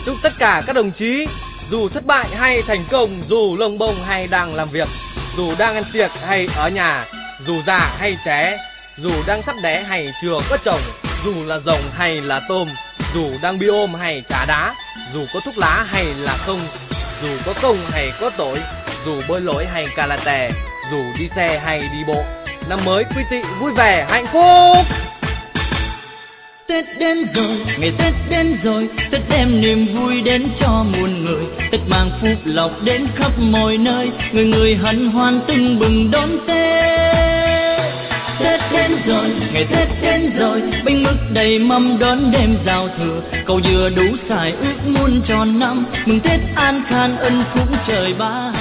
Chúc tất cả các đồng chí, dù thất bại hay thành công, dù lông bông hay đang làm việc, dù đang ăn tiệc hay ở nhà, dù già hay trẻ, dù đang sắp đẻ hay chưa có chồng, dù là rồng hay là tôm, dù đang bi ôm hay trà đá, dù có thuốc lá hay là không, dù có công hay có tội, dù bơi lội hay karate, dù đi xe hay đi bộ, năm mới quý tỵ vui vẻ hạnh phúc. Tết đến rồi, ngày Tết đến rồi, Tết đem niềm vui đến cho muôn người. Tết mang phúc lộc đến khắp mọi nơi, người người hân hoan tưng bừng đón Tết. Tết đến rồi, ngày Tết đến rồi, bánh mứt đầy mâm đón đêm giao thừa. Cầu dừa đủ xài ước muôn tròn năm, mừng Tết an khang ân phúc trời ban.